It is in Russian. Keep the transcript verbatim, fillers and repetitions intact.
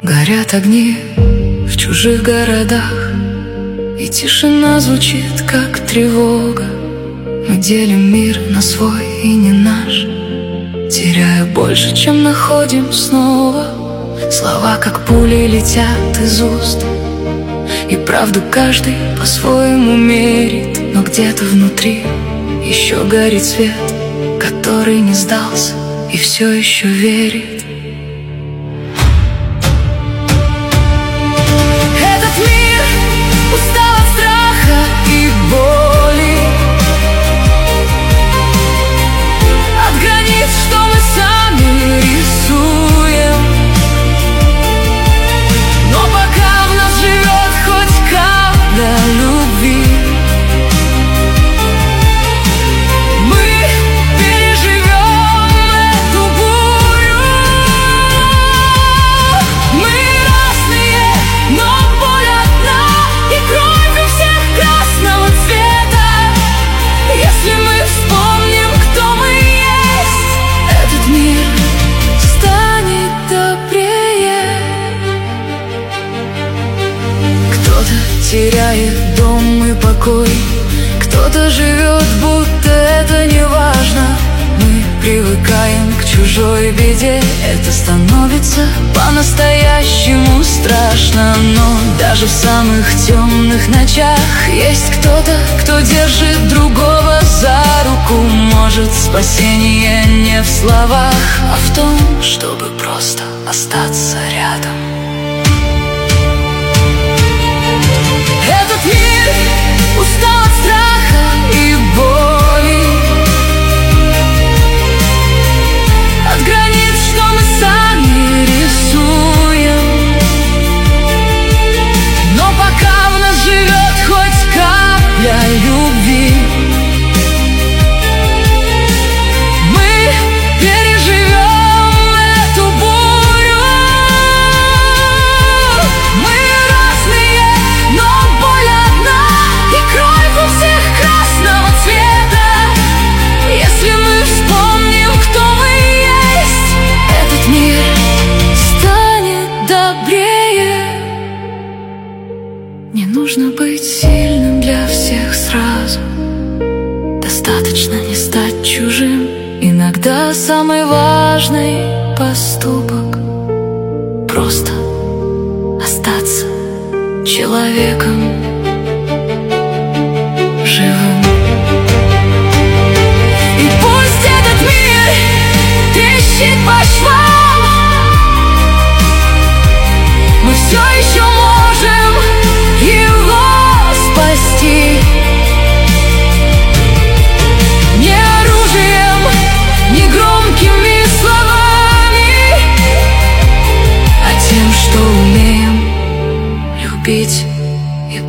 Горят огни в чужих городах, и тишина звучит, как тревога. Мы делим мир на свой и не наш, теряя больше, чем находим снова. Слова, как пули, летят из уст, и правду каждый по-своему мерит. Но где-то внутри еще горит свет, который не сдался и все еще верит. Этот мир устал от страха и боли, от границ, что мы сами рисуем. Но пока в нас живет хоть капля любви, теряет дом и покой, кто-то живет, будто это не важно. Мы привыкаем к чужой беде, это становится по-настоящему страшно. Но даже в самых темных ночах есть кто-то, кто держит другого за руку. Может, спасение не в словах, а в том, чтобы просто остаться рядом. Этот мир устал от страха и боли, от границ, что мы сами рисуем. Но пока в нас живет хоть капля любви, мы переживем эту бурю. Мы разные, но боль одна, и кровь у всех красного цвета. Если мы вспомним, кто мы есть, этот мир станет добрее. Не нужно быть сильным для всех сразу, достаточно не стать чужим. Иногда самый важный поступок — просто остаться человеком живым. И пусть этот мир трещит по швам,